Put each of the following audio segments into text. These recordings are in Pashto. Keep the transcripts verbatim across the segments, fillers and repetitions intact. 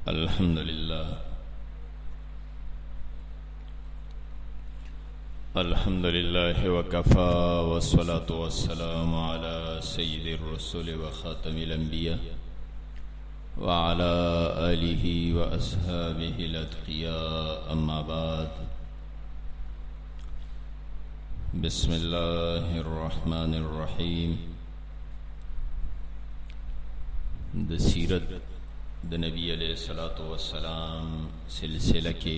الحمد لله الحمد لله وكفى والصلاة والسلام على سيد الرسل وخاتم الأنبياء وعلى آله وأصحابه الأتقياء أما بعد. بسم الله الرحمن الرحيم. د سیرت د نبی علیہ الصلوۃ والسلام سلسلہ کې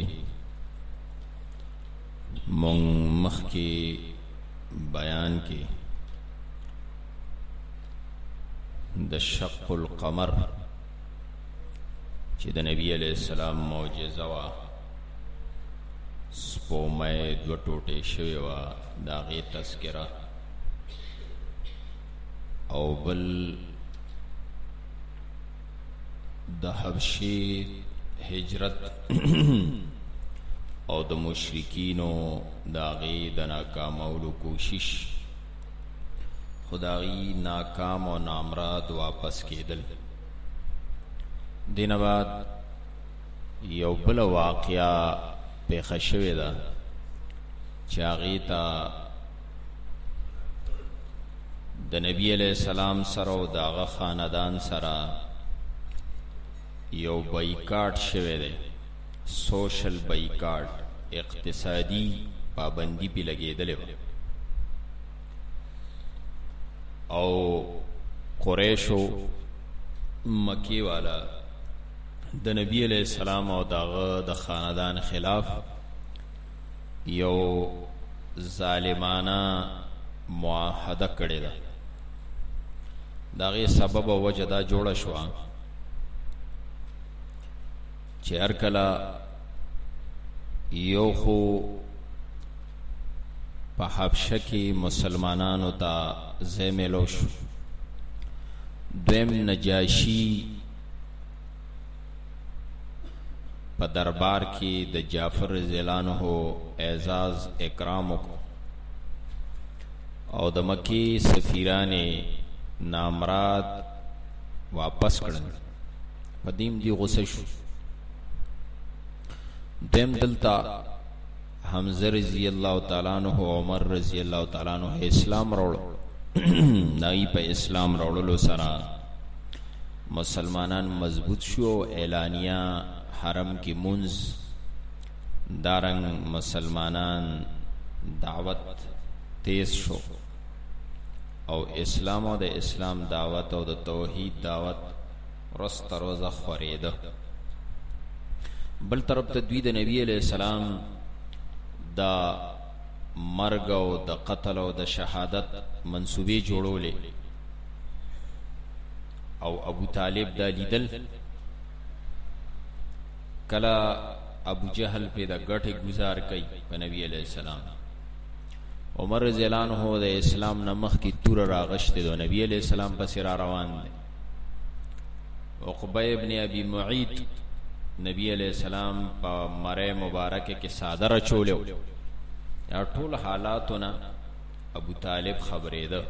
مون مخ کې بیان کې د شق القمر چې د نبی علیہ السلام معجزه وا سپومې دو ټوټې شوی وا دا غي تذکرہ او بل د حبشی هجرت او د مشرکینو داغی د ناکامولو کوشش خداغی ناکام و نامراد واپس کېدل. دین بعد یو بل واقعا پیښه شوې ده چې هغې ته د نبی علیہ السلام سره او د هغه خاندان سره یو بایکاټ شوی دی، سوشل بایکاټ، اقتصادی پابندی پی لګېدلې وه او قریشو مکی والا د نبی علیہ السلام او داغه د خاندان خلاف یو ظالمانه معاهده کړې ده. داغه سبب او وجه دا جوړه شوه چې هر کله یو خو په حبشه کې مسلمانانو ته ځای میلو شو، دویم نجاشی په دربار کې د جعفر رضی الله عنه اعزاز اکرام وکړو او د مکی سفیران نامراد واپس کړل. په دیم دی غصه شو. دیم دلتا حمزه رضی اللہ تعالیٰ عنہ، عمر رضی اللہ تعالیٰ عنہ اسلام روڑو نائی پا اسلام روڑلو سرا مسلمانان مضبوط شو. اعلانیہ حرم کی منز دارنگ مسلمانان دعوت تیز شو او اسلام او د اسلام دعوت او د توحید دعوت رست روزه خوریده. بل طرف ته دوی د نبی علیہ السلام دا مرگ او د قتل او د شهادت منصوبې جوړولې او ابو طالب دا لیدل. کلا ابو جهل په دا غټه گزار کوي په نبی علیہ السلام. عمر رضی الله عنه د اسلام نمخ کی تور راغشت د نبی علیہ السلام پس را روان دي. عقبہ ابن ابي معيط نبی علیہ السلام پا مرے مبارک کے صادر چولیو. یا ټول حالاتونا ابو طالب خبری ده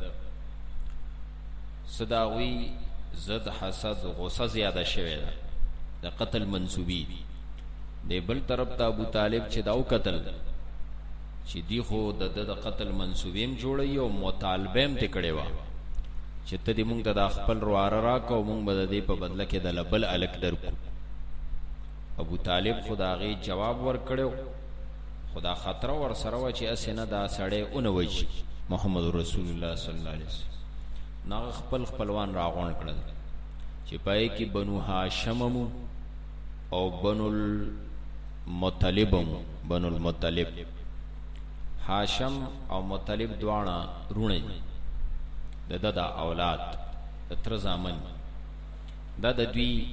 صداوی زد حسد غصه زیاده شوی ده د قتل منصوبی دی. بل طرف ته ابو طالب چې داو قتل چې دی خو د د قتل منصوبیم جوړی او مطالبهم تکړه وا چې ته دې مونږ د خپل رواره راکو مونږ به دې په بدله کې د لبل الک درکو. ابو طالب خدا غي جواب ور کړو، خدا خطر ور سره و چې اسنه دا سړی اونوي محمد رسول الله صلی الله علیه وسلم نا خپل خپلوان راغون کړل چې پای کې بنو هاشم او بنو المطلب بنو المطلب هاشم او مطلب دواړه رونه د ددا اولاد د تر زامن دا د دوی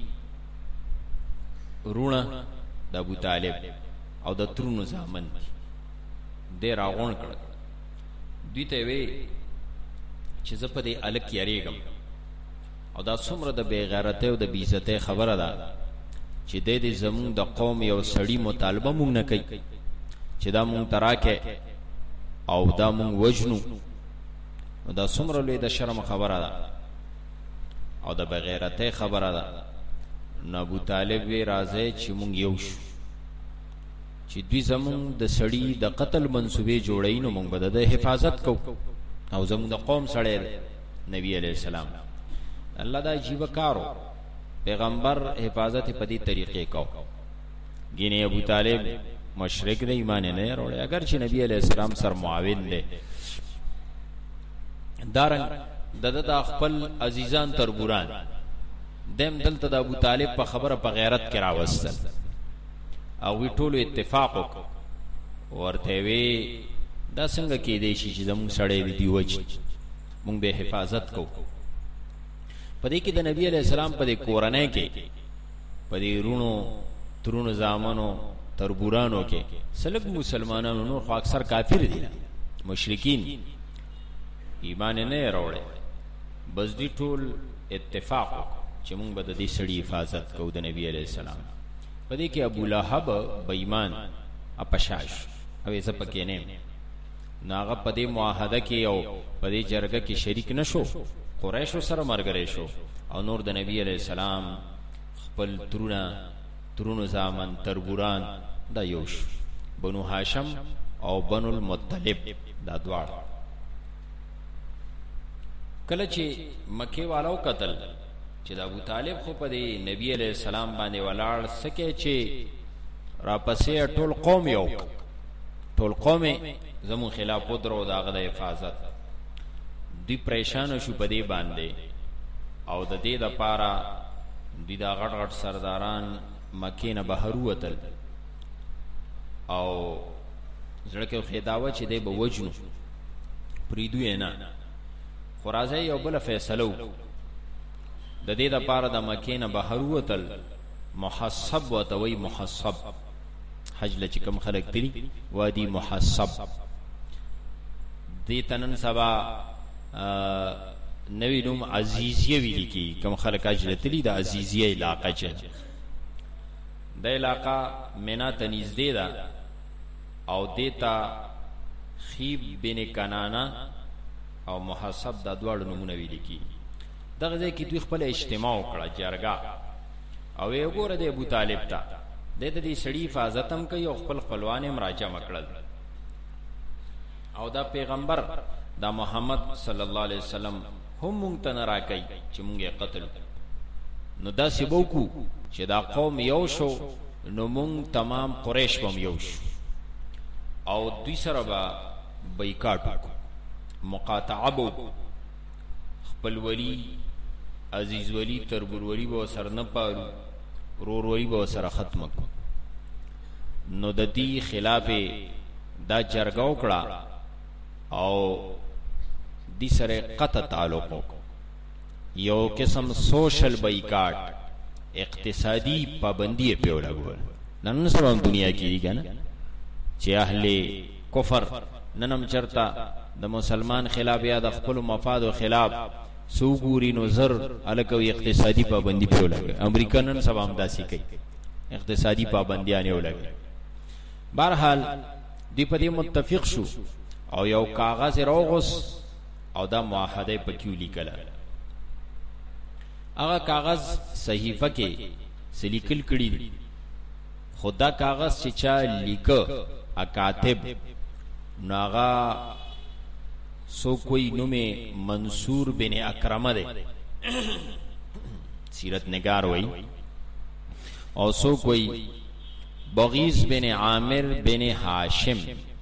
رونه د ابو طالب او د ترونو زامن دی راغون کړ. دوی ته وی چې زه په دې الک یریږم او دا څومره د بې غیرته او د بې عزته خبره ده چې د دې زمون د قوم یو سړی مطالبه مونږ نه کوي چې دا مونږ تراکه او دا مونږ وجنو. دا څومره لوی د شرم خبره ده او د بغیرته خبره ده. نو ابو طالب وی راځي چې مونږ یو شو، چې دوی زمون د سړی د قتل منسوبې جوړی نو مونږ به د حفاظت کو او زمون د قوم سړی نبی علیہ السلام الله دا عجیب کارو پیغمبر حفاظت په دې طریقې کو. ګینه ابو طالب مشرک دی ایمان نه وروړي، اگر چې نبی علیہ السلام سر معاون دی دارن د د خپل عزیزان تربوران دیم دلته د ابو طالب په خبره په غیرت کې راوستل او وی ټولو اتفاق وکړ ورته وی دا څنګه کې دی چې زموږ سړی دی وچ مونږ به حفاظت کو. پدې کې د نبی علیہ السلام په کورنۍ کې پدې رونو ترونو زامنو تربورانو کې سلګ مسلمانانو نور خو اکثر کافر دي مشرکین ایمان نه راوړي، بس دي ټول اتفاق چې مونږ به د دې سړي حفاظت کوو د نبی علیہ السلام. پدې کې ابو لهب بېمان اپشاش او یې پکې نه ناغه پدې معاهده کې او پدې جرګه کې شریک نشو، قریش سره مرګري شو او نور د نبی علیہ السلام خپل ترونه ترونو زامن تربوران دا یوش بنو هاشم او بنو المطلب دا دوار. کله چې مکه والو قتل چې د ابو طالب خو په دې نبی علیہ السلام باندې ولاړ سکه چې را پسې ټول قوم یو ټول قوم زمو خلاف درو داغه د حفاظت دی پریشان شو په دې باندې او د دې د پاره دی دا غټ غټ سرداران مکه نه بهر وتل او زړه کې خداوه چې دی به وجنو پریدو نه خرازه یو بل فیصلو د دې د پاره د مکه نه بهر وتل محسب وتوي محسب حج لچ کم خلق تری وادي محسب دې تنن سبا نوی نوم عزیزیه ویل کی کم خلق اجل تری د عزیزیه علاقه چې د علاقه مینا تنیزدې ده او دیتا خیب بن کنانا او محسب د دوړ نمونه ویل کی. دغه ځای کې دوی خپل اجتماع وکړه جرګه او یو ګوره د ابو طالب ته د دې سړي حفاظت هم کوي او خپل خپلوان هم راجع مکړل او دا پیغمبر دا محمد صلی الله علیه وسلم هم مونږ ته نه راکړي چې مونږ یې قتل نو دا سبو کو چې دا قوم یو شو نو مونږ تمام قریش هم یو شو او دوی سره به بایکاټ مقاطعه بو خپل ولی عزیز ولی تربور ولی به سر نه پارو رور ولی به سره ختم کو. نو د دې خلاف دا جرګه وکړه او دې سره قطع تعلق یو قسم سوشل بایکاټ اقتصادی پابندی په لګول. نن سبا دنیا کې کنه چې اهل کفر ننم چرتا د مسلمان خلاف یا د خپل مفاد او خلاف سوګوري نو زر الکوي اقتصادي پابندي په لګي. امریکانن سبا هم داسي کوي اقتصادي پابندیاں نه ولګي. بهرحال دی په دې متفق شو او یو کاغذ راغوس او دا معاهده په کیو لیکل. هغه کاغذ صحیفه کې سلیکل کړي خدا کاغذ چې چا لیکه اکاتب ناغا سو کوئی نومه منصور بن اکرمه ده سیرت نگار وئی او سو کوئی بغیز بن عامر بن ہاشم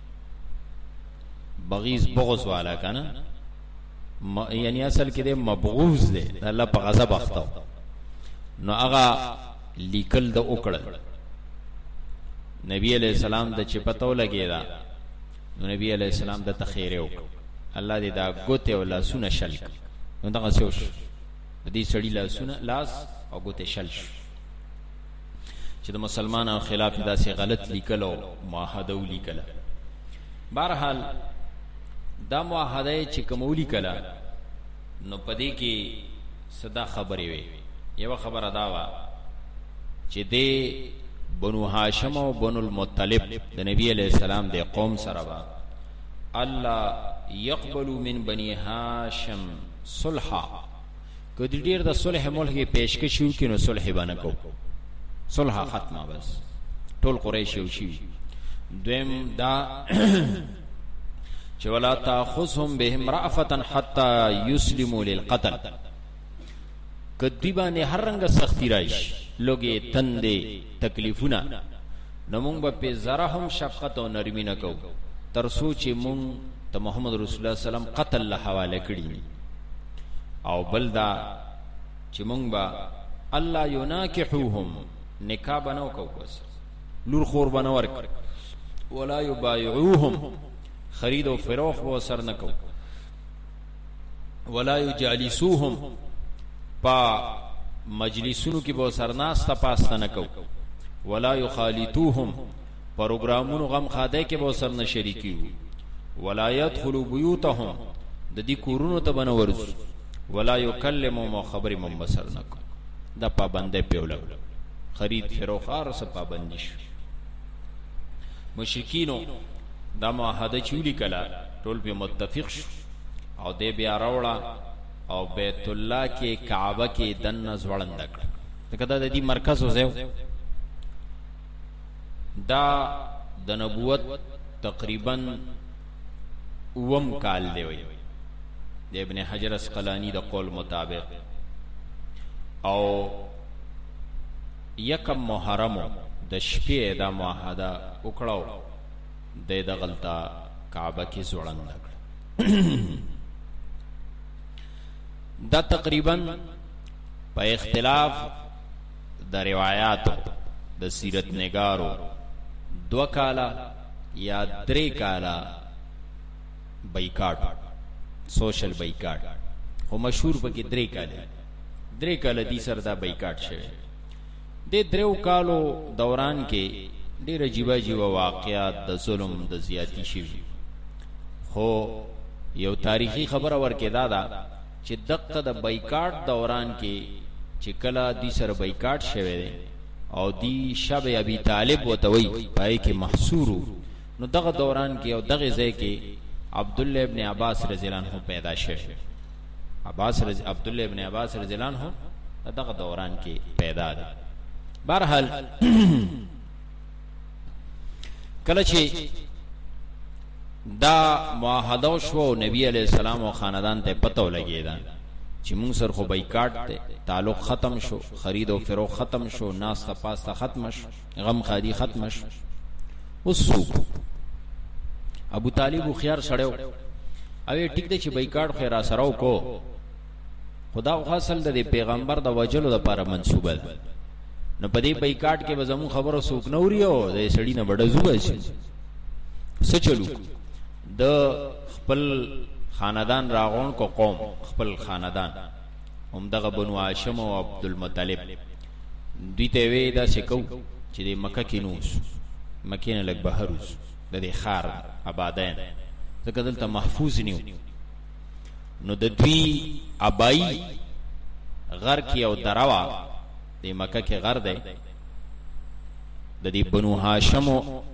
بغیز بغض والا کنا یعنی اصل کې ده مبغوز ده الله په غضب اخته نو هغه لیکل د وکړل نبی علیہ السلام د چپتو لګی دا نو نبی علیہ السلام د تخیره وک الله دې دا ګوته ولا سونه شلک نو دا غسوش د دې سړی لا سونه لاس او ګوته شلش چې د مسلمانانو خلاف داسې غلط لیکلو معاهده ولیکل. بهرحال دا معاهده چې کومولی کلا نو پدې کې صدا خبرې وي. یو خبره دا وا چې دې بنو هاشم او بنو المطلب د نبی علیہ السلام د قوم سره با الله يقبل من بني هاشم صلحا کو دې ډیر د صلح ملک پیشکش وکړي نو صلح باندې کو صلح ختمه بس ټول قریش یو شي. دویم دا چې ولا تاخذهم بهم رأفة حتى يسلموا للقتل، کدی باندې هر رنګ سختی راشي لوګي تندې تکلیفونه نو مونږ په زرهم شفقت او نرمی نه کو تر سوچ مونږ ته محمد رسول الله سلام قتل له حواله کړی او بلدا چې مونږ با الله يناكحوهم نکاح بنو کو بس لور خور بنو ورک ولا يبايعوهم خرید او فروخ و سر نکو ولا يجالسوهم پا مجلسونو کی بو سرناست پاست نکو ولا يخالطوهم پروگرامونو غم خاده کی بو سر نشریکیو ولا يدخلوا بيوتهم د دې کورونو ته بنورز ولا يكلموا خبر من بصر نکو دا پابنده پیولو خرید فروخ ارس پابندش. مشرکینو دا معاهده چولی کلا ټول په متفق شو او دې بیا راوړه او بیت الله کې کعبه کې دنه ځوړند کړ. دا د دې مرکز وزو دا د نبوت تقریبا اوم کال دی وی د ابن حجر اسقلانی د قول مطابق او یکم محرم د شپې دا معاهده وکړو د دغلطه کعبه کې ځوړند کړ. دا تقریبا په اختلاف د روایتو د سیرت نگارو دو کالا یا درې کالا بایکاټ سوشل بایکاټ خو مشهور پکې درې کاله درې کاله دي سره دا بایکاټ شوی. د درو کالو دوران کې ډیر عجیب عجیب واقعات د ظلم د زیاتی شي، خو یو تاریخی خبره ورکې دا ده چې دغه د بایکاټ دوران کې چې کله دې سره بایکاټ شوی دی او دی شب ابي طالب وتوي پای کې محصور نو دغه دوران کې او دغه ځای کې عبد الله ابن عباس رضی الله عنه پیدا شوی. عباس رضی عبد الله ابن عباس رضی الله عنه دغه دوران کې پیدا دی. بہرحال کله چې دا معاهده شو نبی علیہ السلام او خاندان ته پته ولګیدا چې مونږ سره خو بایکاټ ته تعلق ختم شو، خرید او فروخت ختم شو، ناسته پاسته ختم شو، غم خادي ختم شو. وسو ابو طالب خيار سړیو اوی ټیک دی چې بایکاټ خیر سره کو خدا خو اصل د پیغمبر د وجلو د لپاره منسوبه ده نو پدې بایکاټ کې به زمو خبرو سوک نوريو د سړی نه بڑا زوبه شي څه چلو د خپل خاندان راغون کو قوم خپل خاندان هم دغه بنو هاشم او عبد المطلب دوی ته وی دا شکو چې د مکه کې نوس مکه نه لګ بهروز د دې خار آبادین ځکه دلته محفوظ نیو نو د دوی ابای غر کې او دروا د مکه کې غر دی د دې بنو هاشم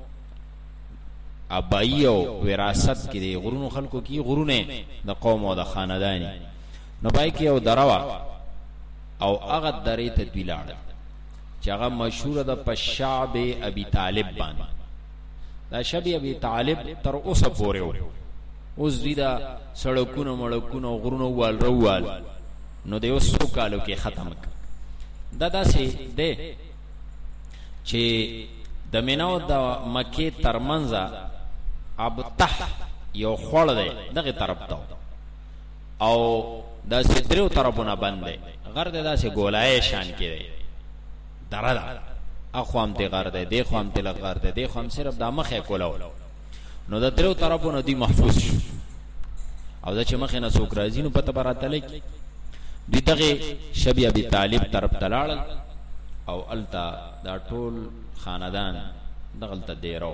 ابای او وراثت کې د غرونو خلکو کې غرونه د قوم او د خاندانی نو پای کې او دروا او هغه درې ته دی لاړ چې هغه مشهور ده په شعب ابي طالب باندې. دا شعب ابي طالب تر اوسه پورې و اوس دی دا سړکونو مړکونو غرونو وال روال نو د یو څو کالو کې ختم ک دا داسې ده چې د میناو د مکه ترمنځ ابطح یو خړ دی دغه طرف ته او دا سترو طرفونه باندې غر د داسې ګولای شان کې دی دردا اخوام ته غر دی دی خوام ته لغر دی دی خوام صرف د مخه کولو نو د درو طرفونه دی محفوظ شو او دا چې مخه نه څوک راځي نو پته براته لګي دی دغه شبی ابي طالب طرف تلاړل او التا دا ټول خاندان دغلته دیرو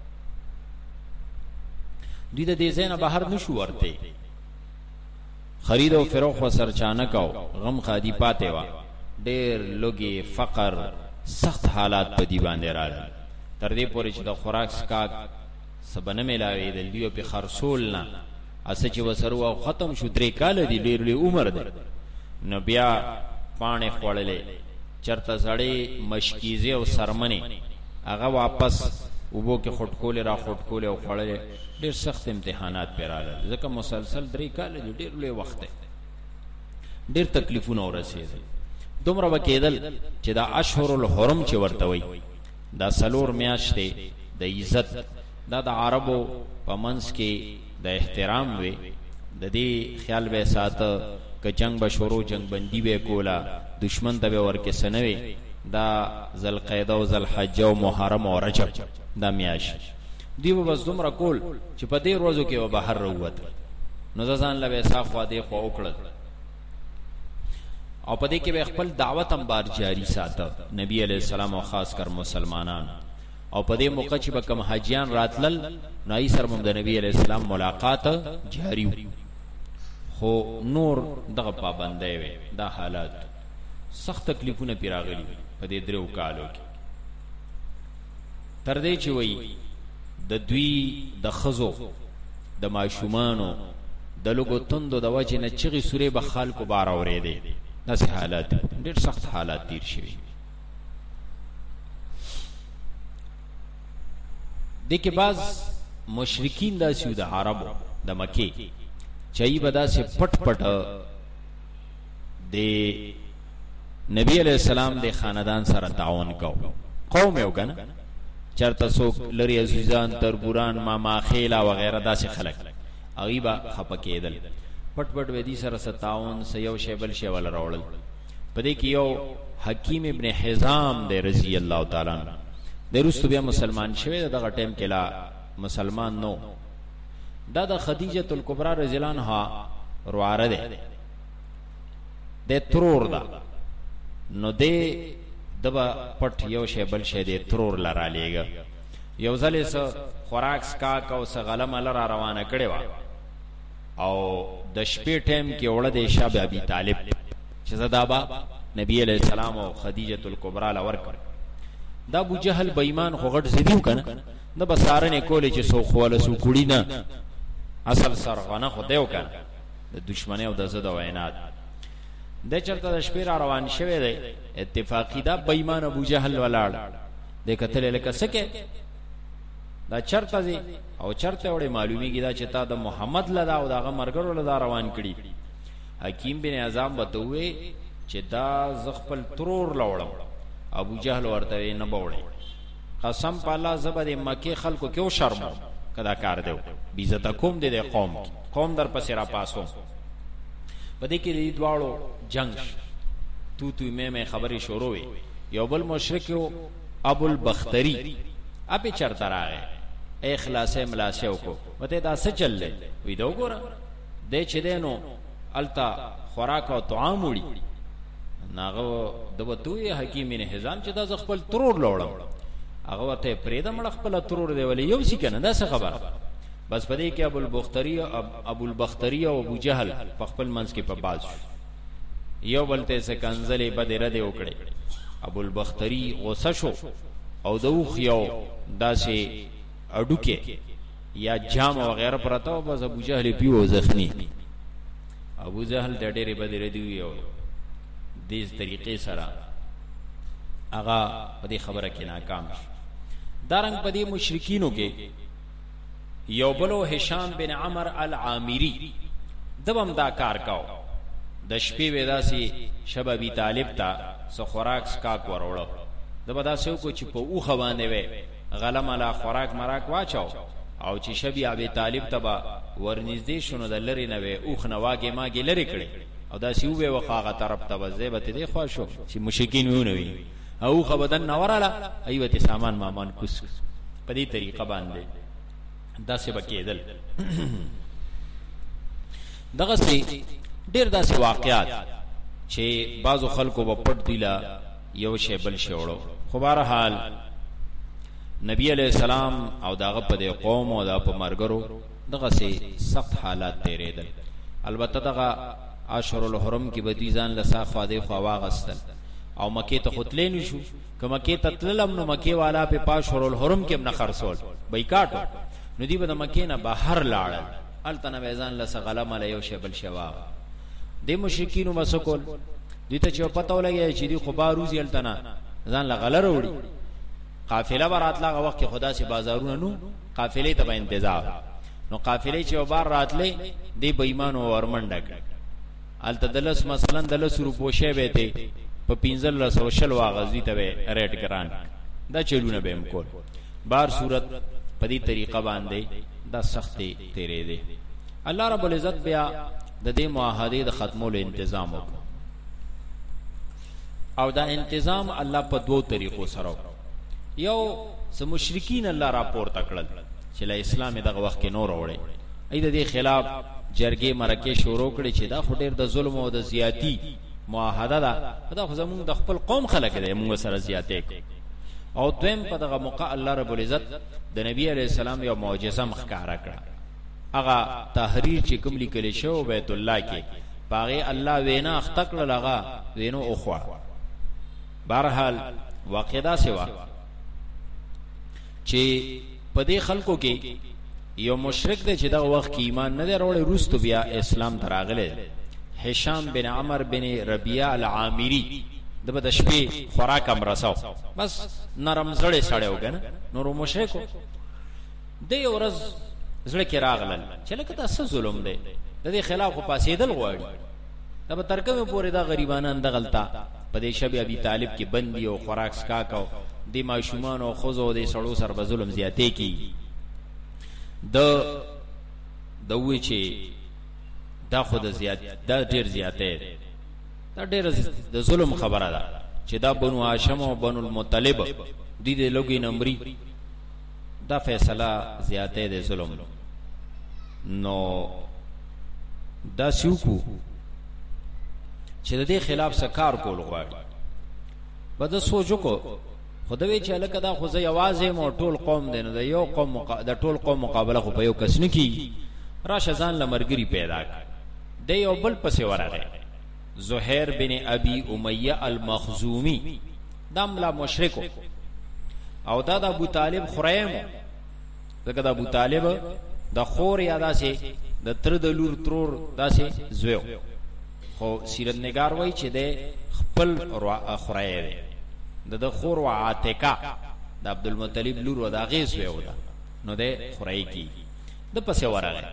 دوی د دې زینه بهر نشو ورته خرید او فروخ وسر چانک او غم خادي پاتې وا ډېر لوګي فقر سخت حالات په دی باندې راغلل تر دې پورې چې د خوراک سکا سبنه ملاوي د لیو په خرصول نه اسه چې وسرو او ختم شو درې کال دی ډېر لوی عمر دی نو بیا پانه خوړلې چرته سړی مشکیزه او سرمنه هغه واپس وبو کې خټکول را خټکول او خوړلې. ډېر سخت امتحانات پیراله ځکه مسلسل درې کال ډېر لوی وخت دی، ډېر تکلیفونه ورسېدل. دومره وکیدل چې دا اشهر الحرم چې ورته وي دا سلور میاشتې د عزت، دا د عربو په منځ کې د احترام وي، د دې خیال به ساته که جنگ به شروع جنگ بندی به کولا، دشمن ته به ورکه سنوي. دا ذوالقعده او ذوالحجه او محرم او رجب دا میاش دی به بس دومره کول چې په دې ورځو کې به بهر وروت. نو ځان له صافه دی خو وکړل او په دې کې به خپل دعوت هم بار جاری ساته نبی علیہ السلام او خاص کر مسلمانان. او په دې موقع چې به کوم حاجیان راتلل نو ای سره د نبی علیہ السلام ملاقات جاری و. خو نور دغه پابندۍ وي، دا حالات سخت تکلیفونه پیراغلي په دې درو کالو کې. تر دې چې وای د دوی د خزو د ماشومانو د لوګو توندو د وجه نه چغي سورې به خلکو بار اورېدې. داسې حالات ډېر سخت حالات تیر شوي. دې کې بعض مشرکین داسې د عربو د مکې چای بدا سے پټ پټ د نبی علیہ السلام د خاندان سره تعاون کو. قوم یو کنه چرته څوک لري عزیزان تربوران ماما خیلا وغیرہ داسې خلک غیبا خپکیدل پټ پټ ودی سره ستاون سيو شیبل شیول راول. پدې کې یو حکیم ابن حزام د رضی الله تعالی عنہ د رسول بیا مسلمان شوی دغه ټیم کې لا مسلمان نو. دا د خدیجه الکبرى رضی الله عنها رواره ده د ترور دا نو دې دبا پټ یو شی بل شی د ترور لرا لیګا یو ځلې س خوراک سکا کو س غلم لرا روانه کړي وا او د شپې ټیم کې وړه د شاب ابي طالب چې زدابا نبی علیہ السلام او خدیجه الکبرى لور کړ. دا ابو جهل بېمان خو غټ زیدیو کنه نه بسارنه کولې چې سو خواله سو کړي نه اصل سرغنه خو دیو کنه د دشمنی او د زده وینات د چرته د شپې روان شوه دی اتفاقی دا بېمان ابو جهل ولاړ د کتل لکه سکه دا چرته دی او چرته وړي معلومیږي دا چې تا د محمد لدا او دغه مرګرو لدا روان کړي. حکیم بن اعظم بتوي چې دا زغفل ترور لوړم. ابو جهل ورته نه بوړي قسم په الله زبر مکه خلکو کیو شرم کدا کار دیو بیزت کوم دې قوم قوم در پسې را پاسو. پدې کې دې دواړو جنگ تو تو مې مې خبري شروع وي. یو بل مشرک ابو البختری اپی چرته راغی اخلاص ملاسه کو وته دا څه چللې وې دا وګوره دې چې دینو التا خوراک او طعام وړي ناغه دوتوی حکیم بن حزام چې دا خپل ترور لوړم هغه وته پرېد مړ خپل ترور دی ولې یو شي کنه دا څه خبر. بس پدې کې ابو البختری ابو البختری او ابو جهل په خپل منځ کې په باز یو بلته څه کنزلې بدره دی وکړي. ابو البختری غوسه شو او دوخ یو داسې اډوکه یا جام وغیرہ پرتا بس ابو جهل پیو زخمی. ابو جهل د ډېرې بدره دی یو دیز طریقې سره هغه په دې خبره کې ناکام شو. دارنګ په دې مشرکینو کې یو بلو هشام بن عمر العامری دبم دا کار کاو. د شپې وداسي شبابی طالب تا سو خوراک سکاک وروړو دبا داسو کو چې په اوخه باندې وې غلم علا خوراک مراک واچاو او چې شبی ابي طالب تبا ورنږدې شونه د لری نه وې اوخ نه واګه ماګه لری کړي او دا سی وې وخاغه طرف ته زیبت دی خو شو چې مشکین ونه وي او خبدن نوراله ایوته سامان مامان کوس په دې طریقه باندې داسې بکیدل. دغه سي ډیر داسې واقعات چې بعضو خلکو په پټ دیلا یو شی بل شی وړو. خو بهر حال نبی علیہ السلام او داغه په قوم او د په مرګرو دغه سي سخت حالات تیرېدل. البته دغه اشهر الحرم کې بدیزان لسا خواده خواغستل او مکه ته خطلې نشو کما کې تتلم نو مکه والا په پاشهر الحرم کې نه خرصول بایکاټ نو دی به مکه نه بهر لاړل التنه ویزان لسا غلم علی یو شبل شوا د مشرکینو مسکول دوی ته چې پته ولګي چې دی خو باروزی التنا ځان لغله وروړي قافله براتله هغه وخت کې خدا سي بازارونه نو قافلې ته به انتظار نو قافلې چې وبار راتلې دی بې ایمان او ورمنډک التدلس مثلا دلس روپوشه به ته په پینځل سوشل واغزي ته ریټ ګران دا چلونه به مکول بار صورت په دې طریقه باندې دا سختي تیرې دي الله رب العزت بیا د دې معاهده د ختمولو تنظیم وکړ او دا تنظیم الله په دوو طریقو سره یو سم مشرکین الله را پورته کړل چې له اسلام دغه وخت کې نور وړي اې د دې خلاف جرګې مرکه شروع کړي چې دا خټیر د ظلم او د زیاتی معاهده ده دا خو زمونږ د خپل قوم خلک دي موږ سره زیاتې او دویم په دغه موقع الله رب العزت د نبی علیہ السلام یو معجزه مخکاره کړه هغه تحریر چې کوم لیکل شو بیت الله کې باغې الله وینا اختکړه لغه وینو اوخوا بهرحال واقعدا سوا چې په دې خلکو کې یو مشرک دی چې دغه وخت کې ایمان نه وروړي روستو بیا اسلام تراغله هشام بن عمر بن ربيعه العامري د بد شپې خوراک هم رساو بس نرم زړه سړی وګنه نور مشرکو د یو ورځ زړه کې راغلل چې لکه تاسو ظلم دی د دې خلاف پاسېدل غواړي دا به ترکمه پورې دا غریبانان د غلطه په دې شب ابي طالب کې بندي او خوراک سکا کو د ماشومان او خزو د سړو سر به ظلم زیاتې کی د دوی چې دا خود زیات دا ډیر زیاتې دا ډیر د ظلم خبره ده چې دا بنو هاشم او بنو المطلب د دې لوګي نمبرې دا فیصله زیاتې د ظلم نو دا سیوکو چې د دې خلاف سکار کول غواړي بده سوچو کو خدای چې الکه دا خو زې आवाज مو ټول قوم دین د یو قوم مقا... د ټول قوم مقابله خو په یو کس نه کی راشه ځان لمرګری پیدا د یو بل پسې ورغه زهير بن ابي اميه المخزومي دملا مشرکو او دا د ابو طالب خریم دغه د ابو طالب د خور یادا سي د تر د لور ترور داسې زویو خو سیرت نگار وای چې د خپل خورای د د خور و عاتقه د عبد المطلب لور و دا غیس ویو دا نو د خورای کی د پسې ورغه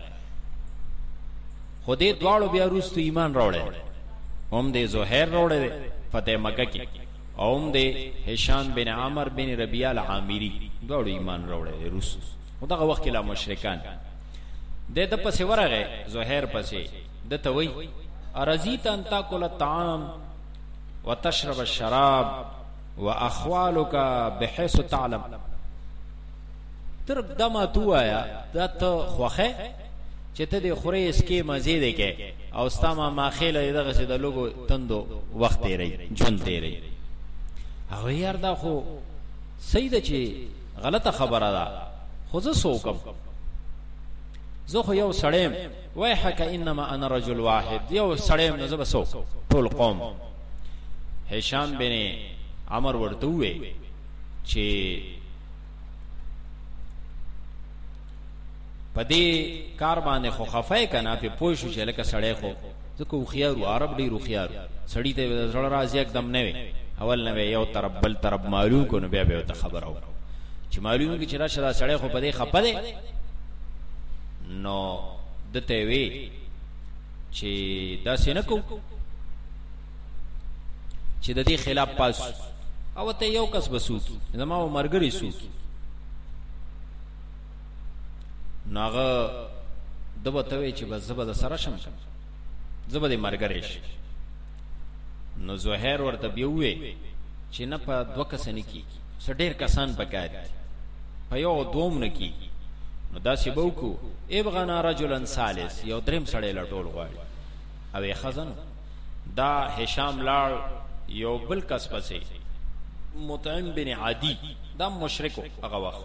خو دې دواړو بیا روستو ایمان راوړل هم د زهير راوړل فتح مکه کې او هم د هشام بن عمر بن ربيعه العامري دواړو ایمان راوړل روستو دغه وخت کې لا مشرکان د د پسې ورغه زهير پسې د توي ارزیت ان تاکل الطعام وتشرب الشراب واخوالک بحيث تعلم تر دما تو آیا دا ته خوخه چې ته د خوري اسکي مزه ده کې او استما ماخيله دغه سي د لوګو تندو وخت دی جون دی او یار دا خو صحیح ده چې غلطه خبره ده خو زه سوکم زه خو یو سړیم وای حک انما انا رجل واحد یو سړیم نو زه سو ټول قوم هشام بن عمر ورته وې چې پدې کار باندې خو خفای کنا په پوښ چې لکه سړی خو ځکه خيارو عرب ډیرو خيارو سړی ته زړه راځي एकदम نه وي اول نه یو طرف بل طرف معلوم کو نو بیا به ته خبر او چې معلومه کې چې را شرا سړی خو پدې خپه ده نو دته وی چې دا سینکو چې د دې خلاف پاس او ته یو کس بسو زما مرګري سو ناغه دبته وی چې بس زبد سره شم زبد مرګریش نو زهير ورته بیوې چې نه په دوه کسن کی سډیر کسان پکای په یو دوم نه کی نو دا سی بوکو ابغنا رجلن ثالث یو دریم سړی لټول غواړي او خزن دا هشام لال یو بل کس پسې مطعم بن عدي دا مشرکو هغه وخت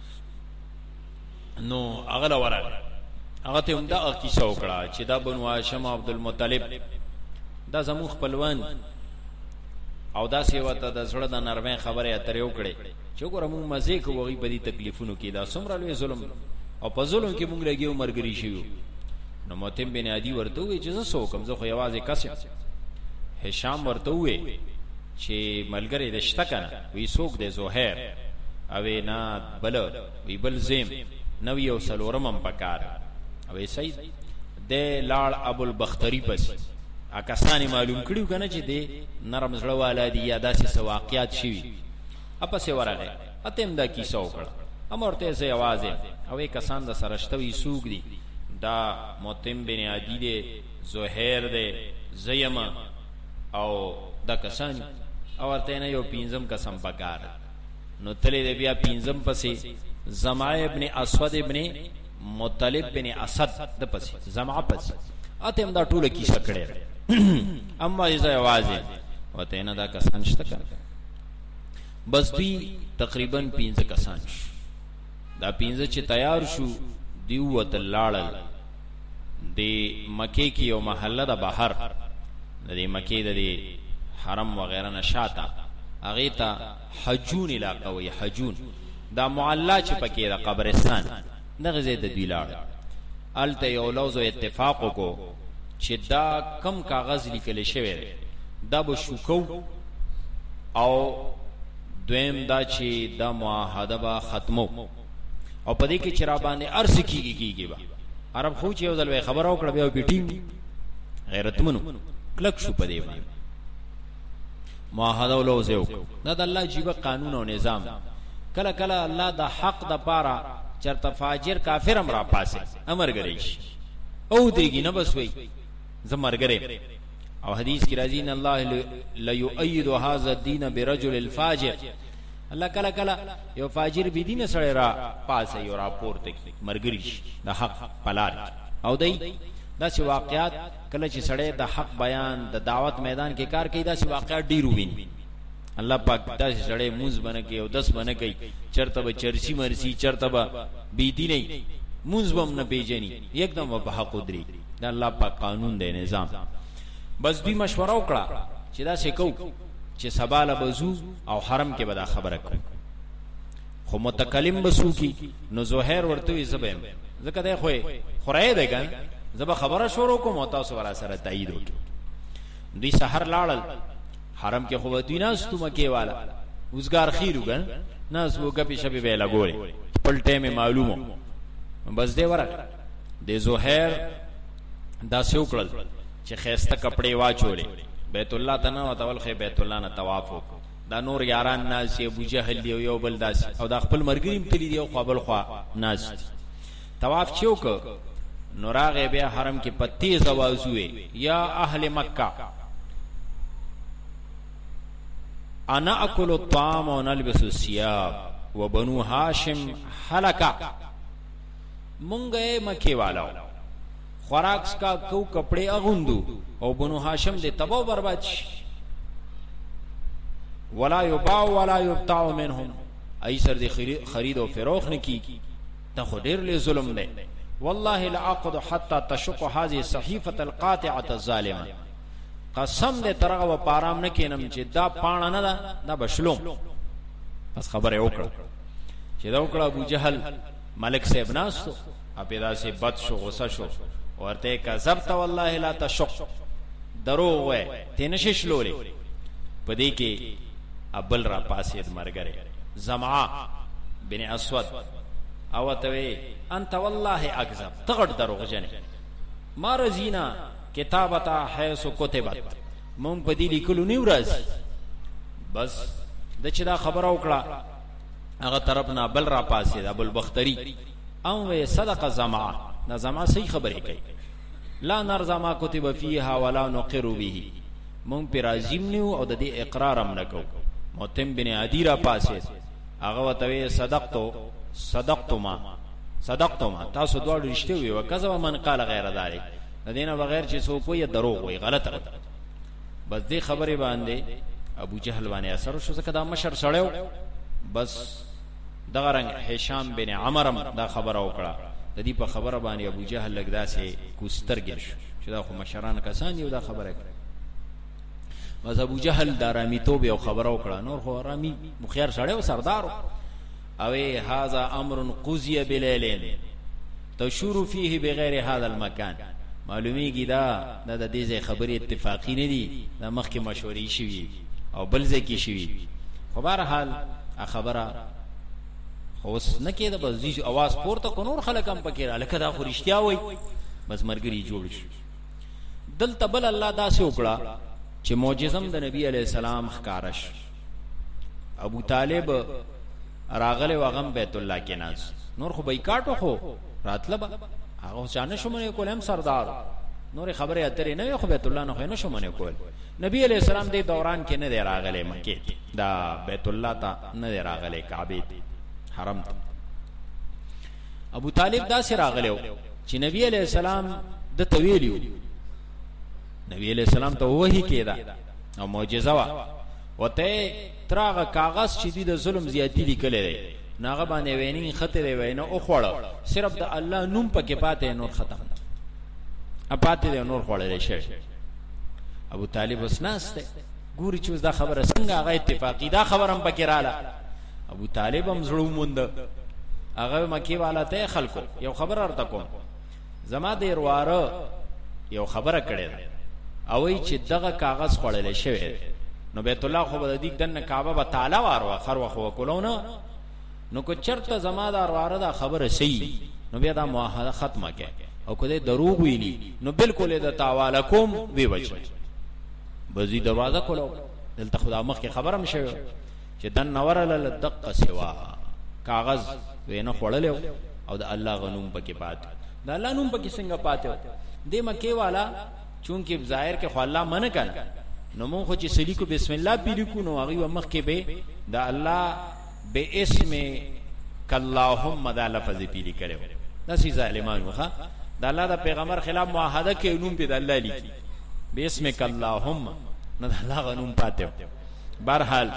نو هغه لورغه هغه ته هم دا کیسه وکړه چې دا بنو هاشم عبد المطلب دا زمو خپلوان او دا سیوته د زړه د نرمه خبره اترې وکړي چې ګورم موږ مزه کوي په دې تکلیفونو کې دا څومره لوی ظلم او په ظلم کې موږ لګیو مرګري شيو نو متیم بن عدی ورته وی چې زه سوکم زه خو یوازې کسم. هشام ورته وی چې ملګری د شته کنه وی سوک د زهیر او نه بل وی بل زم نو یو سلورمم پکار او سید د لاړ ابو البختری پس اکسانی معلوم کړیو کنه چې د نرم زړه والا دی یا داسې سواقيات شي اپسې ورغه اتم دا کیسه وکړه امرته زه یوازې او کسان د سرشتوي سوق دي دا متیم بن عدی دی زهیر دی زیما او دا کسان او ورته نه یو پینځم قسم پکار نو تلې دی بیا پینځم پسې زمع ابن اسود ابن مطلب بن اسد د پسې زمع پسې اتم دا ټوله کیسه کړه اما یې یوازې وته نه دا کسان شته کړه بس دوی تقریبا پینځه کسان شو. دا پینځه چې تیار شو دیو وتلاړل د مکه کې یو محله د بهر د مکه د حرم وغیرہ نشاته هغه ته حجون علاقه وي حجون دا معلا چې پکې د قبرستان دغه زید دی لاړ الته یو لوز اتفاق کو چې دا کم کاغذ لیکل شوی دا به شوکو او دویم دا چې دا معاهده به ختمو او پدې کې چې را باندې ارس کیږي کیږي با عرب خو چې یو ځل خبر او کړ بیا پیټینګ غیرتمنو کلک شو پدې باندې معاهده ولوز یو دا د الله جیبه قانون او نظام کله کله الله د حق د پاره چرته فاجر کافر امر پاسه امر غریش او دیږي نه بس وای زمر غره او حدیث کی راضی ان الله لا یؤید هذا الدين برجل الفاجر الله کله کله یو فاجر بی دین سره را پاسه یو را پورته کی مرګریش د حق پلار او دای دا سی واقعات کله چې سړی د حق بیان د دعوت میدان کې کار کوي دا سی واقعات ډیرو وین الله پاک دا سړی موز بنه کوي او دس بنه کوي چرته به چرسی مرسی چرته به بی دیني موز بم نه پیژني یکدم په حق دري دا الله پاک قانون دی نظام. بس دوی مشوره وکړه چې دا سکو چې سباله بزو او حرم کې به دا خبره کوي خو متکلم بسو کی نو زهیر ورته زبم زکه دی خو خورای دی ګان زب خبره شروع کوم او تاسو ورا سره تایید وکړي. دوی سحر لاړل حرم کې خو دوی ناستو مکه والا وزګار خیرو ګان ناس وو غپی شپې به لګولې پلټه می معلومو بس دی ورک د زهیر دا سوکړل چې خيسته کپڑے واچولې بیت الله تنا او تول خې بیت الله نه طواف وکړه دا نور یاران ناس ابو جهل دی یو بل داس او دا خپل مرګریم تلی دی او قبل خوا ناس طواف چوک نوراغه بیا حرم کې پتی زوازوي یا اهل مکه انا اكل الطعام ونلبس الثياب وبنو هاشم حلقه مونږه مکه والو خوراک کا کو کپڑے اغوندو او بنو هاشم دے تباہ برباد شي ولا يباع ولا يبتاع منهم ایسر دی خرید او فروخت نه کی ته خډیر له ظلم دی والله لاعقد حتى تشق هذه الصحيفه القاطعه الظالمه قسم دې ترغه و پارام نه کینم چې دا پاڼه نه دا دا بشلوم بس خبره وکړه چې دا وکړه ابو جهل ملک صاحب ناستو اپیدا سے بد شو غصه شو ورته کذبت والله لا تشق دروغ وای تنشش لولې پدې کې ابل را پاسید مرګره زمعا بن اسود او ته انت والله اكذب تغړ دروغ جن ما رزینا کتابتا حيث كتبت مون پدې لیکلو نیو راځي بس د چې دا خبره وکړه هغه طرفنا بل را پاسید ابو البختری او وی صدق زمعا دا زمعا صحیح خبره کوي لا نرضى ما كتب فيها ولا نقر به مون پر عظیم نیو او د دې اقرار هم نکو متم بن عدی را پاسید هغه وتوی صدقتو صدقتو ما صدقتو ما تاسو دوه رښتیا وی وکذا من قال غیر ذلك دینه بغیر چې سو کوی دروغ وی غلط غلط بس دې خبره باندې ابو جهل باندې اثر شو ځکه دا مشر سړیو بس دغه رنگ هشام بن عمرم دا خبره وکړه د دې په خبره باندې ابو جهل لګدا سي کوسترګل شو چې دا خو مشران کسان یو دا خبره کړه بس ابو جهل دارامي توب یو خبره وکړه نور خو رامي مخيار سړیو سردار او هاذا امر قضي بليل تشور فيه بغیر هذا المكان معلومیږي دا د دې خبرې اتفاقی نه دي، دا مخکې مشورې شوي او بل ځای کې شوي. خو بهرحال خبره اوس نه کېده، بس دې اواز پورته کو، نور خلک هم پکې را لکه دا خو رښتیا وایي، بس مرګري جوړ شي. دلته بل الله داسې وکړه چې معجزم د نبی علیہ السلام ښکارش. ابو طالب راغله واغم بیت الله کې ناز، نور خو بایکاټو خو راتله به هغه چانه شومنه کولم سردار، نور خبره اترې نه خو بیت الله نه خو نه شومنه کول. نبی علیہ السلام دې دوران کې نه دی راغله مکه، دا بیت الله ته نه دی راغله، کعبه حرم ته. ابو طالب دا سره راغلو چې نبی علیہ السلام د تویلیو، نبی علیہ السلام ته وਹੀ کېدا او معجزه وا وته تراغه کاغذ چې د ظلم زیاتی لیکل دی، ناغه باندې ویني خطر وینه او خوړ، صرف د الله نوم پکې پاتې، نور ختم اپاتې دی، نور خوړل شي. ابو طالب وسناسته ګوري چې دا خبره څنګه هغه اتفاقی دا خبره هم پکې رااله. ابو طالب هم زړه موند، هغه مکی والا ته خلکو یو خبر ورته کوم، زما د ورواره یو خبره کړې ده او ای چې دغه کاغذ خوړل شوی نو بیت الله خو به د دې دنه کعبه به تعالی وارو خر وخو کولونه، نو کو چرته زما د ورواره دا خبره صحیح، نو بیا دا معاهده ختمه کې، او کله دروغ ویلی نو بالکل د تعالی کوم وی وجه بزی دروازه کولو. دلته خدا مخ کې خبرم شوی چې دن نورل دقه سوا کاغذ وینه خوړلو او د الله غنوم پکې پات، د الله نوم پکې څنګه پاتو د مکه والا چونکه ظاهر کې خو الله منع کړ، نو مون خو چې سلی کو بسم الله پیری کو نو هغه مخ کې به د الله به اسم کلهم د لفظ پیری کړو. نسی ظالمانو ښا د الله د پیغمبر خلاف معاهده کې نوم په د الله لیکي به اسم کلهم، نو د الله غنوم پاتو. بهرحال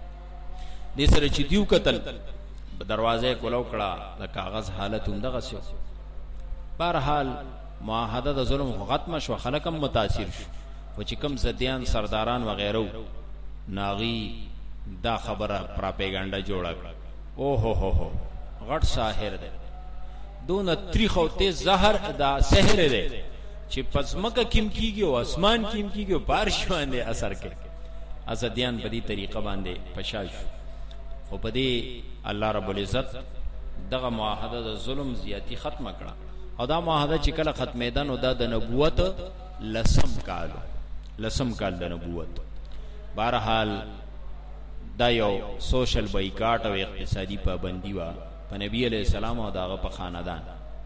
دې سره چې دیو قتل دروازه کولو کړه، د کاغذ حالت هم دغه شو. بهرحال معاهده د ظلم ختم شو، خلکم متاثر شو، خو چې کوم زديان سرداران وغیرہ ناغي دا خبره پراپګاندا جوړه، او هو هو هو غټ ساحر دی، دون تریخو ته زهر دا سحر دی چې پسمکه کیم کیږي او اسمان کیم کیږي او بارش باندې اثر کوي. ازديان په دې طریقه باندې پشاش، او په دې الله رب العزت دغه معاهده د ظلم زیاتی ختم کړه، او دا معاهده چې کله ختمېدن او دا د نبوت لسم کال لسم کال د نبوت. بهرحال دا یو سوشل بایکاټ او اقتصادي پابندي وا په نبی علیہ السلام او داغه په خاندان.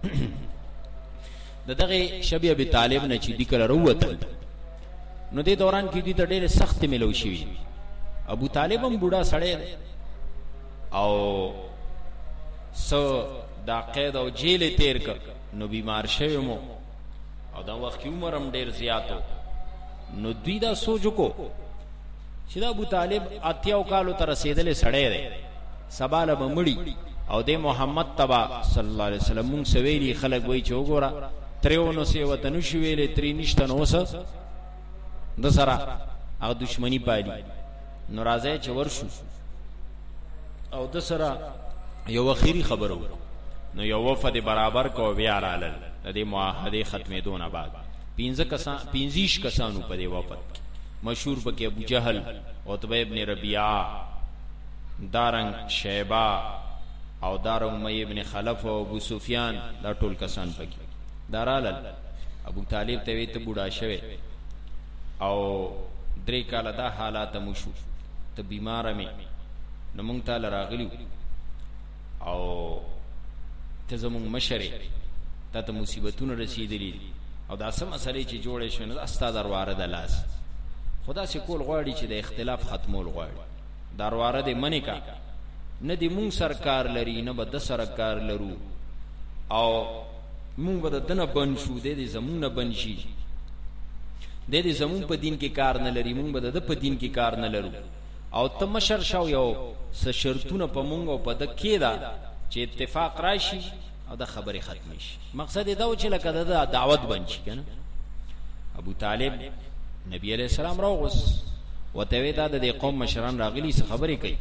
د دغه شبی ابي طالب نه چې د کله وروته نو د دوران کې د ډېر سخت ملو شي. ابو طالب هم بوډا سړی او سو دا قید او جیل تیر ک، نو بیمار شوی مو او دا وخت کی عمر هم ډیر زیاتو، نو دوی دا سوچ کو چې دا ابو طالب اتیاو کالو تر رسیدلې سړی دی، سباله بمړي او د محمد تبا صلی الله علیه وسلم مون سویلی خلک وای چې وګوره تریونو سی وطن شو ویلې تری نشته نو وس د سره هغه دشمنی پالي، نو راځي چې ورشو او د سره یو اخیری خبرو، نو یو وفد برابر کو بیا رالل د دې معاهده ختمېدون بعد پنځه کسان پنځیش کسانو په دې وفد، مشهور پکې ابو جهل، عتبہ ابن ربیعہ، دارنګ شیبہ او دار امیہ ابن خلف او ابو سفیان، دا ټول کسان پکې دارالل. ابو طالب ته وی ته بوډا شوه او درې کاله دا حالات مشو ته بیمار مې، نو مونږ ته راغلیو او ته زمونږ مشره ته ته مصیبتونه رسیدلې او دا سم مسلې چې جوړې شوې نو استاد درواره د لاس خدا سي کول غواړي چې د اختلاف ختمول غواړي، درواره دې منی کا نه دې مونږ سرکار لري نه به د سرکار لرو، او مونږ به د دنه بن شو دې زمونږ نه بن شي، دې دې زمونږ په دین کې کار نه لري، مونږ به د په دین کې کار نه لرو، او ته مشر شاو یو س شرطونه په مونږ او په د کې دا چې اتفاق راشي او د خبره ختم شي. مقصد دا و چې لکه د دعوت بنشي کنه. ابو طالب نبی علیہ السلام راغوس وته وی دا د قوم مشران راغلی څه خبرې کوي،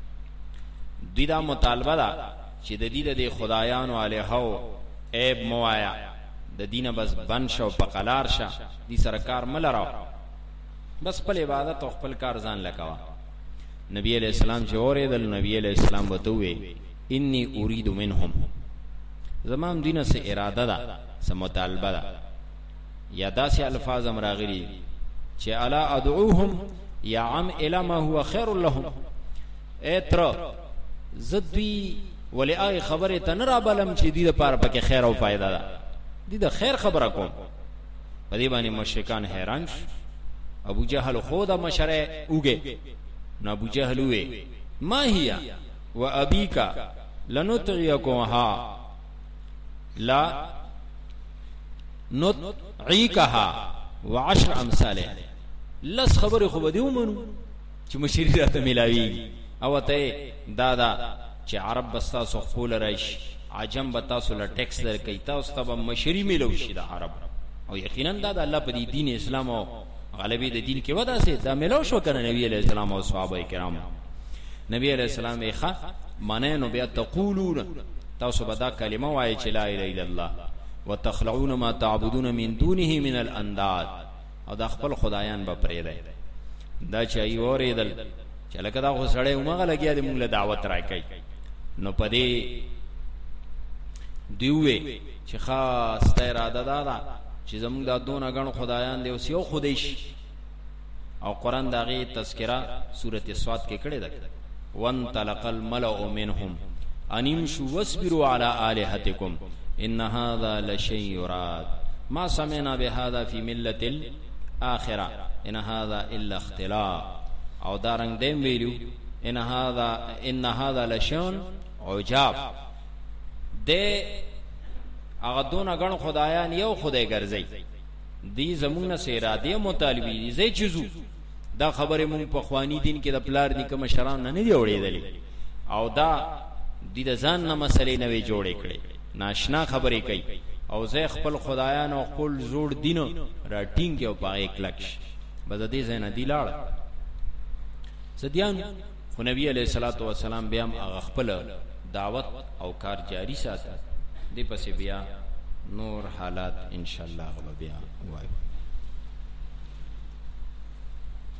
دوی دا مطالبه ده چې د دې د خدایانو الہو عیب موایا، د دینه بس بن شو په قلار شه دي سرکار ملراو بس خپل عبادت او خپل کار ځان لکوا نبی علیہ السلام چې اوریدل نبی علیہ السلام وتوي انی اريد منهم زمام دینه سے اراده ده سم مطالبه ده یا داسې الفاظ امراغلی چې الا ادعوهم یا عم الا ما هو خير لهم اتر زدوی ولی آئی خبر تنرا بلم چې دی د پاره پکې خیر او فائدہ ده دی د خیر خبره کوم په دې باندې مشرکان حیران ابو جهل خود مشره اوګه نو ابو جهل وې ما هيا وابيك لنطعيكها لا نطعيكها وعشر امثالها لس خبر خو بده ومنو چې مشری راته ملاوي او ته دادا چې عرب بستا سو خپل راشي عجم بتا سو ل ټیکس در کوي تاسو ته مشری ملو شي د عرب او یقینا دا الله په دین اسلام او غلبي د دین کې ودا سي دا ملو شو کنه نبی عليه السلام او صحابه کرام نبی عليه السلام یې ښه معنی نو بیا تقولون تاسو بدا کلمه وایي چې لا اله الا الله وتخلعون ما تعبدون من دونه من الانداد او د خپل خدایان به پرې دی دا چې ای اوریدل چې لکه دا خو سړی ومغه لګیا دی موږ له دعوت راکای نو پدې دیوې چې خاص ته اراده دا ده چې زموږ د دونه غن خدایان دی او سیو خدایش او قران دغه تذکرہ سورته صاد کې کړه ده وان تلق الملأ منهم انمشوا واصبروا على الهتكم ان هذا لشيء يراد ما سمعنا بهذا في ملة الاخره ان هذا الا اختلاق او دارنګ دیم ویلو ان هذا ان هذا لشيء عجاب د هغه دون غن خدایان یو خدای ګرځي دی زمونږ سره اراده مطالبي دي زې چیزو دا خبره مونږ په خواني دین کې د پلار نیکه مشران نه دی وړېدلې او دا د دې ځان نه مسلې نه وی جوړې کړې ناشنا خبرې کوي او زه خپل خدایان او خپل زوړ دین را ټینګ او پای کلکش بز دې زنه دی لاړ سديان خو نبی علیہ الصلوۃ والسلام بیا هغه خپل دعوت او کار جاری ساته دې پسې بیا نور حالات ان شاء الله بیا وایو